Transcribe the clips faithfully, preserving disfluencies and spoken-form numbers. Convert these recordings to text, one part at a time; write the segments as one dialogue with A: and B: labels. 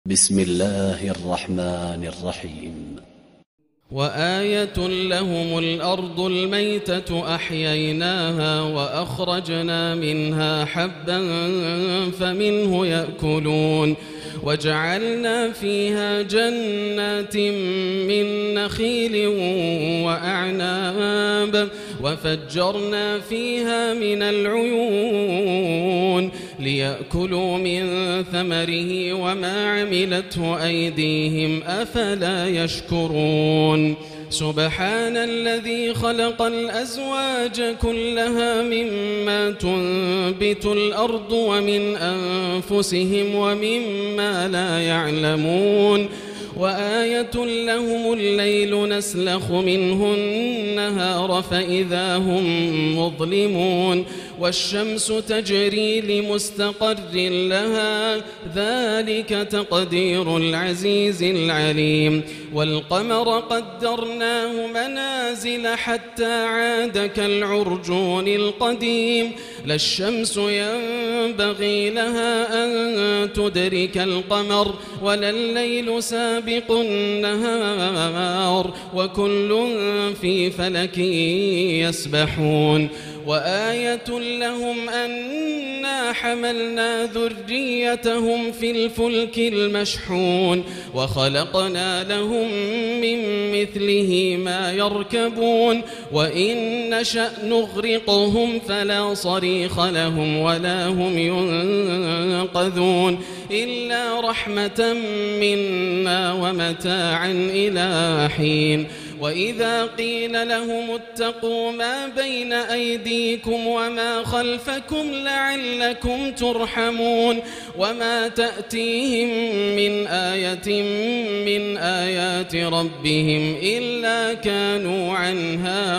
A: بسم الله الرحمن الرحيم.
B: وآية لهم الأرض الميتة أحييناها وأخرجنا منها حبا فمنه يأكلون وجعلنا فيها جنات من نخيل وأعناب وفجرنا فيها من العيون ليأكلوا من ثمره وما عملته أيديهم أفلا يشكرون. سبحان الذي خلق الأزواج كلها مما تنبت الأرض ومن أنفسهم ومما لا يعلمون. وآية لهم الليل نسلخ منه النهار فإذا هم مظلمون والشمس تجري لمستقر لها ذلك تقدير العزيز العليم. والقمر قدرناه منازل حتى عاد كالعرجون القديم لا الشمس ينبغي لها أن تدرك القمر ولا الليل سابق النهار وكل في فلك يسبحون. وآية لهم أنا حملنا ذريتهم في الفلك المشحون وخلقنا لهم من مثله ما يركبون وإن نشأ نغرقهم فلا صريخ لهم ولا هم ينقذون إلا رحمة منا ومتاعا إلى حين. وإذا قيل لهم اتقوا ما بين أيديكم وما خلفكم لعلكم ترحمون وما تأتيهم من آية من آيات ربهم إلا كانوا عنها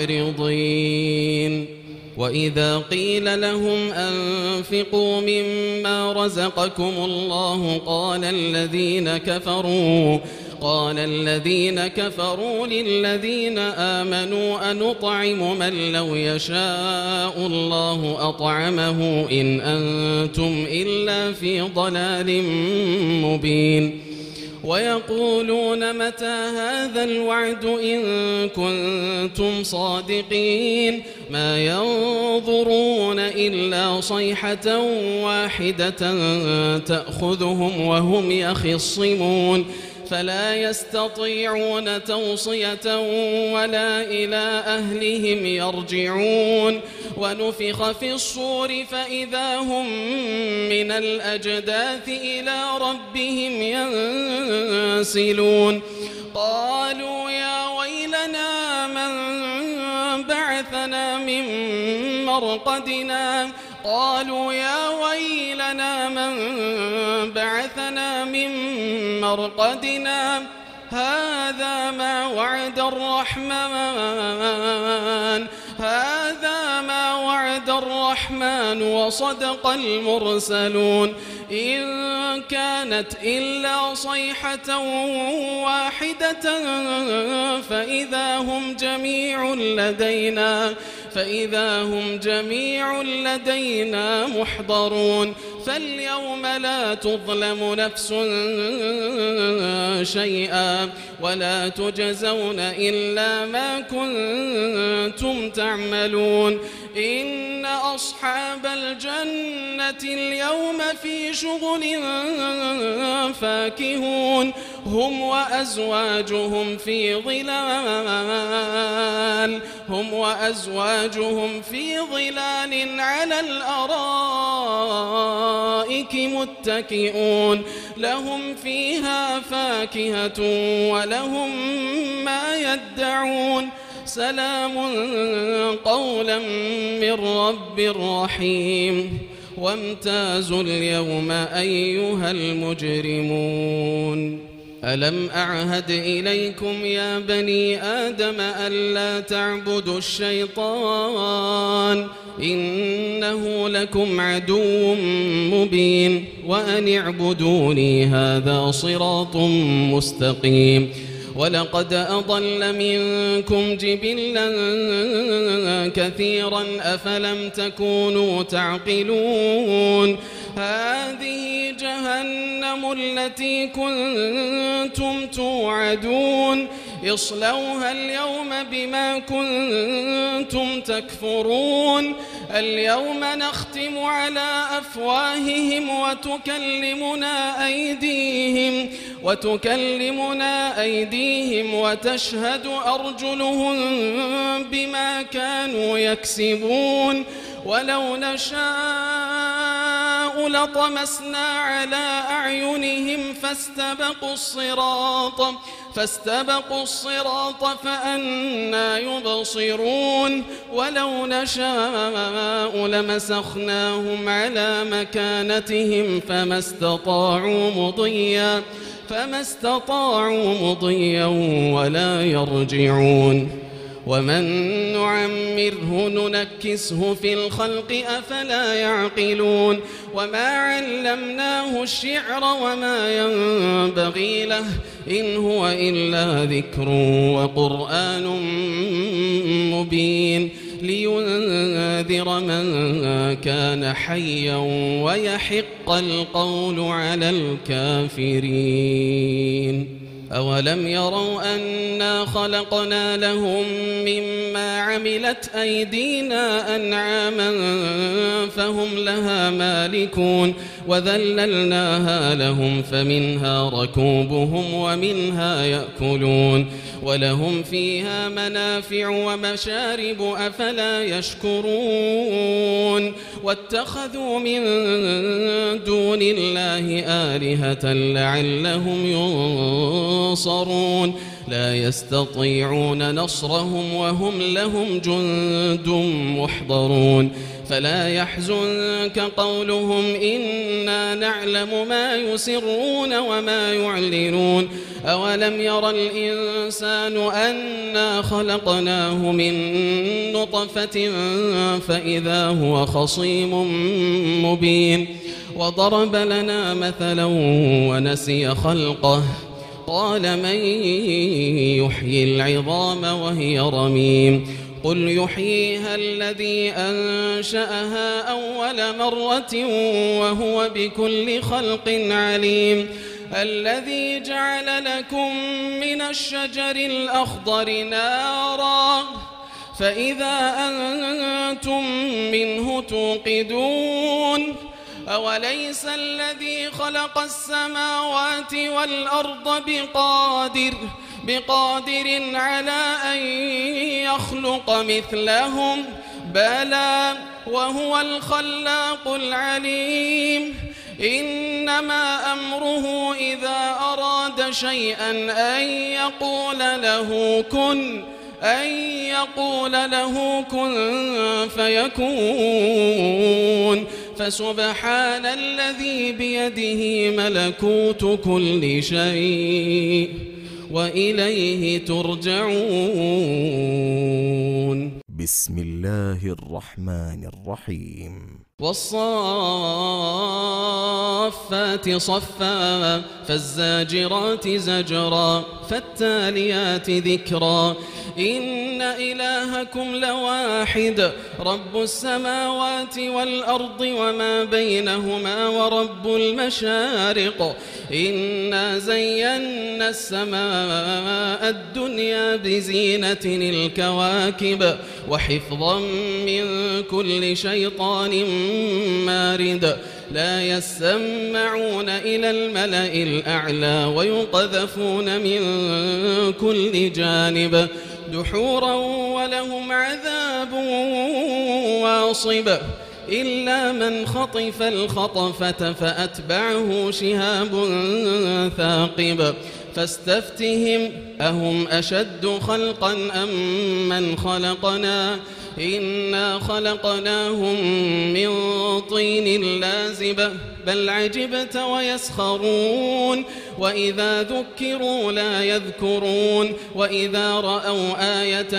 B: معرضين. وإذا قيل لهم أنفقوا مما رزقكم الله قال الذين كفروا قال الذين كفروا للذين آمنوا أنطعم من لو يشاء الله أطعمه إن أنتم إلا في ضلال مبين. ويقولون متى هذا الوعد إن كنتم صادقين ما ينظرون إلا صيحة واحدة تأخذهم وهم يخصمون فلا يستطيعون توصية ولا إلى أهلهم يرجعون. ونفخ في الصور فإذا هم من الأجداث إلى ربهم ينسلون. قالوا يا ويلنا من بعثنا من مرقدنا قالوا يا ويلنا من بعثنا من مرقدنا هذا ما وعد الرحمن هذا ما وعد الرحمن وصدق المرسلون إن كانت إلا صيحة واحدة فإذا هم جميع لدينا فإذا هم جميع لدينا محضرون. فاليوم لا تظلم نفس شيئا ولا تجزون إلا ما كنتم تعملون. إن أصحاب الجنة اليوم في شغل فاكهون هم وأزواجهم في ظلال هم وأزواجهم في ظلال على الأرائك متكئون لهم فيها فاكهة ولهم ما يدعون سلام قولا من رب رحيم. وامتازوا اليوم أيها المجرمون ألم أعهد إليكم يا بني آدم ألا تعبدوا الشيطان إنه لكم عدو مبين وأن اعبدوني هذا صراط مستقيم. ولقد أضل منكم جبلا كثيرا أفلم تكونوا تعقلون هذه جهنم التي كنتم توعدون اصلوها اليوم بما كنتم تكفرون اليوم نختم على أفواههم وتكلمنا أيديهم وتكلمنا أيديهم وتشهد أرجلهم بما كانوا يكسبون ولو نشاء لطمسنا على أعينهم فاستبقوا الصراط فاستبقوا الصراط فأنى يبصرون ولو نشاء لمسخناهم على مكانتهم فما استطاعوا مضيا فما استطاعوا مضيا ولا يرجعون ومن نعمره ننكسه في الخلق أفلا يعقلون وما علمناه الشعر وما ينبغي له إن هو إلا ذكر وقرآن مبين لينذر من كان حيا ويحق القول على الكافرين أولم يروا أنا خلقنا لهم مما عملت أيدينا أنعاما فهم لها مالكون وذللناها لهم فمنها ركوبهم ومنها يأكلون ولهم فيها منافع ومشارب أفلا يشكرون واتخذوا من دون الله آلهة لعلهم ينصرون لا يستطيعون نصرهم وهم لهم جند محضرون فلا يحزنك قولهم إنا نعلم ما يسرون وما يعلنون أولم ير الإنسان أنا خلقناه من نطفة فإذا هو خصيم مبين وضرب لنا مثلا ونسي خلقه قال من يحيي العظام وهي رميم قل يحييها الذي أنشأها أول مرة وهو بكل خلق عليم الذي جعل لكم من الشجر الأخضر نارا فإذا أنتم منه توقدون أوليس الذي خلق السماوات والأرض بقادر بقادر على أن يخلق مثلهم بلى وهو الخلاق العليم إنما أمره إذا أراد شيئا أن يقول له كن أن يقول له كن فيكون فسبحان الذي بيده ملكوت كل شيء وإليه ترجعون.
C: بسم الله الرحمن الرحيم.
B: والصافات صفا فالزاجرات زجرا فالتاليات ذكرا إن إلهكم لواحد رب السماوات والأرض وما بينهما ورب المشارق إنا زينا السماء الدنيا بزينة الكواكب وحفظا من كل شيطان مارد لا يسمعون إلى الملأ الأعلى ويقذفون من كل جانب دحورا ولهم عذاب واصب إلا من خطف الخطفة فأتبعه شهاب ثاقب فاستفتهم أهم أشد خلقا أم من خلقنا إنا خلقناهم من طين لازب بل عجبت ويسخرون وإذا ذكروا لا يذكرون وإذا رأوا آية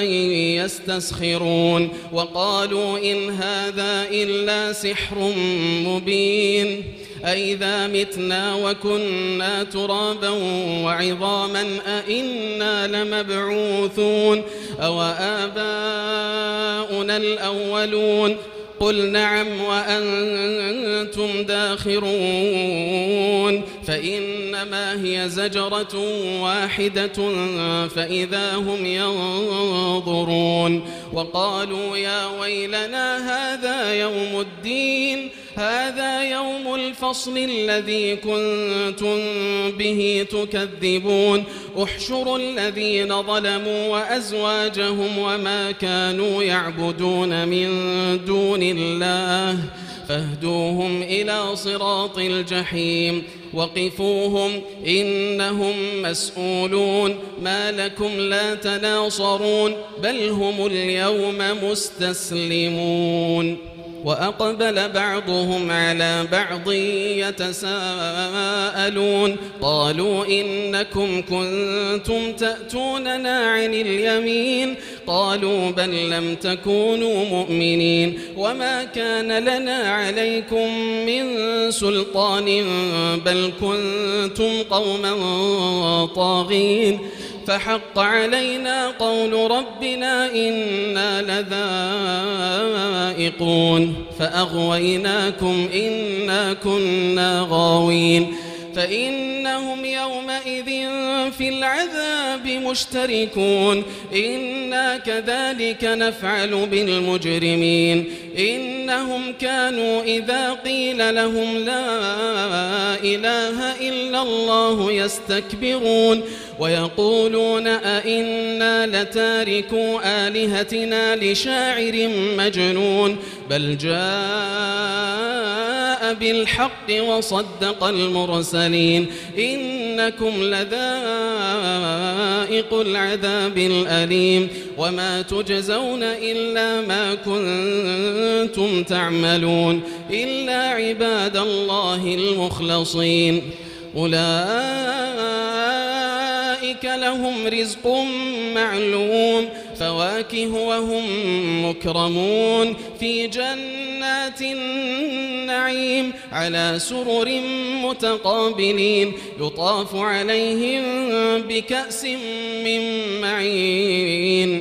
B: يستسخرون وقالوا إن هذا إلا سحر مبين أإذا متنا وكنا ترابا وعظاما أإنا لمبعوثون أو آباؤنا الأولون قل نعم وأنتم داخرون فإنما هي زجرة واحدة فإذا هم ينظرون وقالوا يا ويلنا هذا يوم الدين هذا يوم الفصل الذي كنتم به تكذبون احشروا الذين ظلموا وأزواجهم وما كانوا يعبدون من دون الله فاهدوهم إلى صراط الجحيم وقفوهم إنهم مسؤولون ما لكم لا تناصرون بل هم اليوم مستسلمون وأقبل بعضهم على بعض يتساءلون قالوا إنكم كنتم تأتوننا عن اليمين قالوا بل لم تكونوا مؤمنين وما كان لنا عليكم من سلطان بل كنتم قوما طاغين فحق علينا قول ربنا إنا لذائقون فأغويناكم إنا كنا غاوين فإنهم يومئذ في العذاب مشتركون إنا كذلك نفعل بالمجرمين إنهم كانوا إذا قيل لهم لا إله إلا الله يستكبرون ويقولون أئنا لتاركوا آلهتنا لشاعر مجنون بل جاء بالحق وصدق المرسلين إنكم لذائق العذاب الأليم وما تجزون إلا ما كنتم تعملون إلا عباد الله المخلصين أولئك لهم رزق معلوم فواكه وهم مكرمون في جنات النعيم على سرر متقابلين يطاف عليهم بكأس من معين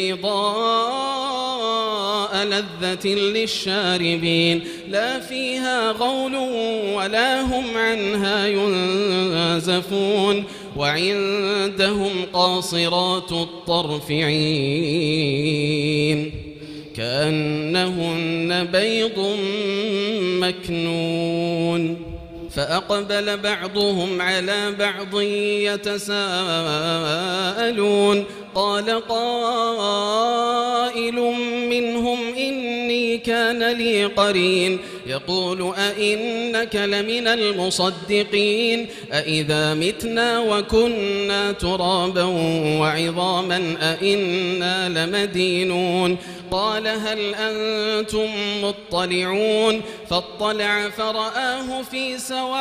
B: بيضاء لذة للشاربين لا فيها غول ولا هم عنها ينزفون وعندهم قاصرات الطرف عين كأنهن بيض مكنون فأقبل بعضهم على بعض يتساءلون قال قائل منهم إني كان لي قرين يقول أئنك لمن المصدقين أئذا متنا وكنا ترابا وعظاما أئنا لمدينون قال هل أنتم مطلعون فاطلع فرآه في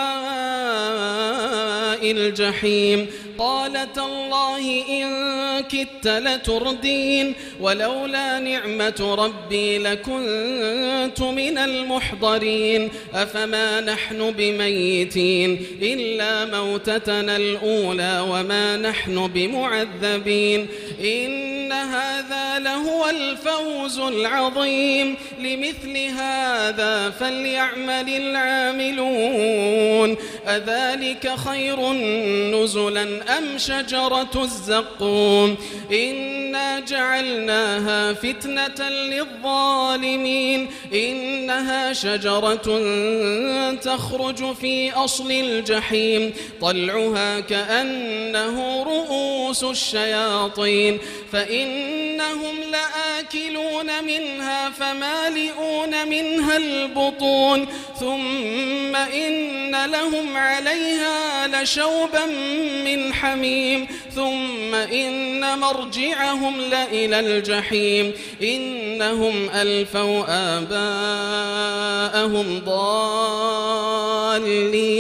B: سواء الجحيم قال تالله إن كدت لتردين ولولا نعمة ربي لكنت من المحضرين أفما نحن بميتين إلا موتتنا الأولى وما نحن بمعذبين إن هذا لهو الفوز العظيم لمثل هذا فليعمل العاملون أذلك خير نزلا أم شجرة الزقوم إنا جعلناها فتنة للظالمين إنها شجرة تخرج في أصل الجحيم طلعها كأنه رؤوس الشياطين فإنهم لآكلون منها فمالئون منها البطون ثم إن لهم عليها لشوبا من حميم ثم إن مرجعهم لإلى الجحيم إنهم ألفوا آباءهم ضالين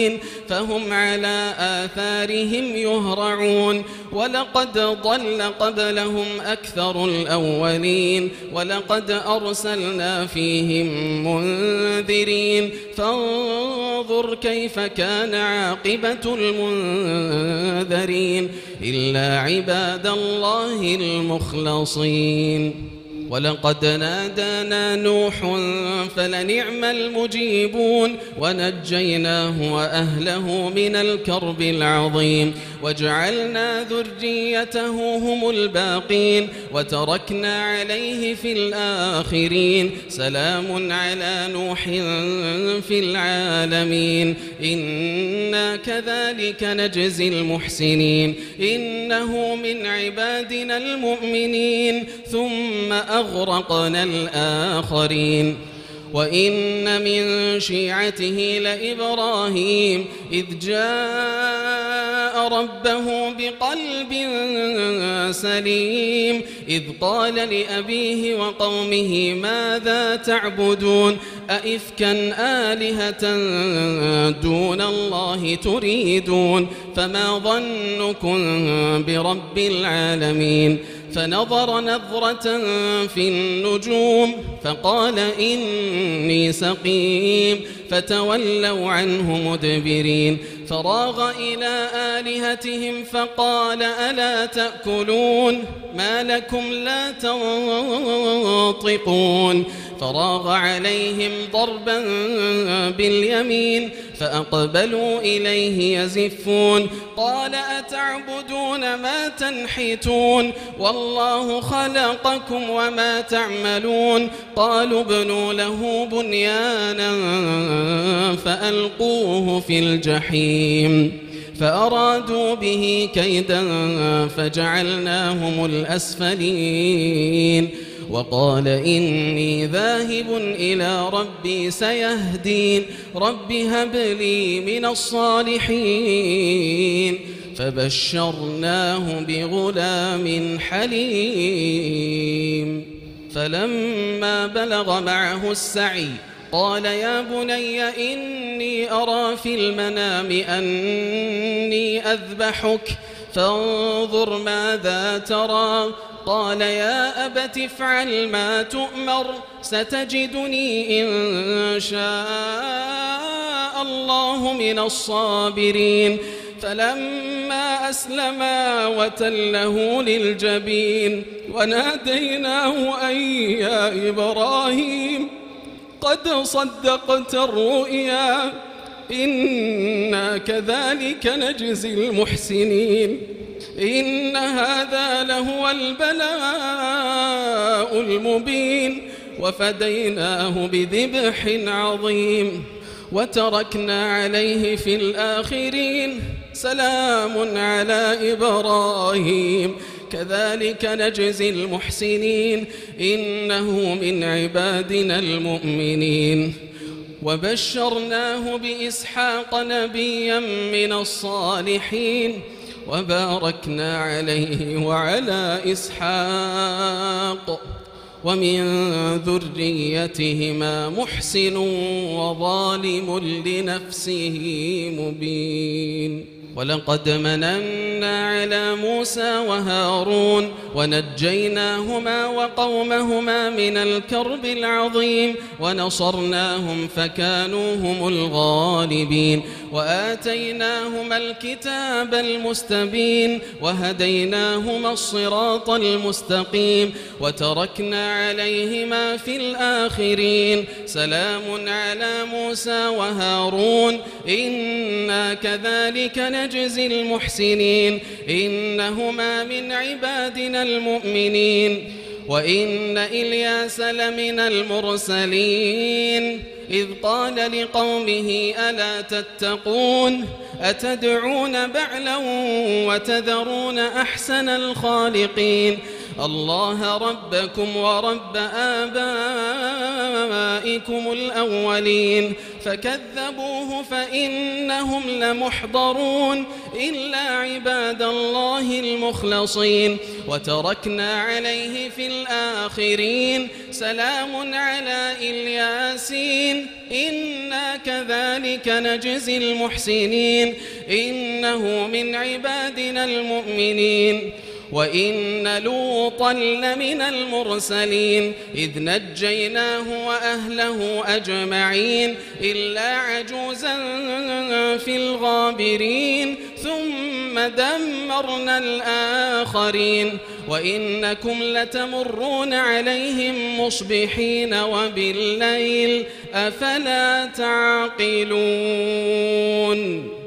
B: فهم على آثارهم يهرعون ولقد ضل قبلهم أكثر الأولين ولقد أرسلنا فيهم منذرين فانظر كيف كان عاقبة المنذرين إلا عباد الله المخلصين ولقد نادانا نوح فلنعم المجيبون ونجيناه وأهله من الكرب العظيم وجعلنا ذريته هم الباقين وتركنا عليه في الآخرين سلام على نوح في العالمين إنا كذلك نجزي المحسنين إنه من عبادنا المؤمنين ثم أغرقنا الآخرين وإن من شيعته لإبراهيم إذ جاء ربه بقلب سليم إذ قال لأبيه وقومه ماذا تعبدون أئفكا آلهة دون الله تريدون فما ظنكم برب العالمين فنظر نظرة في النجوم فقال إني سقيم فتولوا عنه مدبرين فراغ إلى آلهتهم فقال ألا تأكلون ما لكم لا تنطقون فراغ عليهم ضربا باليمين فأقبلوا إليه يزفون قال أتعبدون ما تنحتون والله خلقكم وما تعملون قالوا ابنوا له بنيانا فألقوه في الجحيم فأرادوا به كيدا فجعلناهم الأسفلين وقال إني ذاهب إلى ربي سيهدين رب هب لي من الصالحين فبشرناه بغلام حليم فلما بلغ معه السعي قال يا بني إني أرى في المنام أني أذبحك فانظر ماذا ترى قال يا أبت افعل ما تؤمر ستجدني إن شاء الله من الصابرين فلما أسلما وتله للجبين وناديناه أن يا إبراهيم قد صدقت الرؤيا إنا كذلك نجزي المحسنين إن هذا لهو البلاء المبين وفديناه بذبح عظيم وتركنا عليه في الآخرين سلام على إبراهيم كذلك نجزي المحسنين إنه من عبادنا المؤمنين وبشرناه بإسحاق نبيا من الصالحين وباركنا عليه وعلى إسحاق ومن ذريتهما محسن وظالم لنفسه مبين ولقد مننا على موسى وهارون ونجيناهما وقومهما من الكرب العظيم ونصرناهم فكانوا هم الغالبين وآتيناهما الكتاب المستبين وهديناهما الصراط المستقيم وتركنا عليهما في الآخرين سلام على موسى وهارون إنا كذلك نجزي المحسنين إنهما من عبادنا المؤمنين وإن إلياس لمن المرسلين إذ قال لقومه ألا تتقون أتدعون بعلا وتذرون أحسن الخالقين الله ربكم ورب آبائكم الأولين فكذبوه فإنهم لمحضرون إلا عباد الله المخلصين وتركنا عليه في الآخرين سلام على الياسين إنا كذلك نجزي المحسنين إنه من عبادنا المؤمنين وإن لوطا لمن المرسلين إذ نجيناه وأهله أجمعين إلا عجوزا في الغابرين ثم دمرنا الآخرين وإنكم لتمرون عليهم مصبحين وبالليل أفلا تعقلون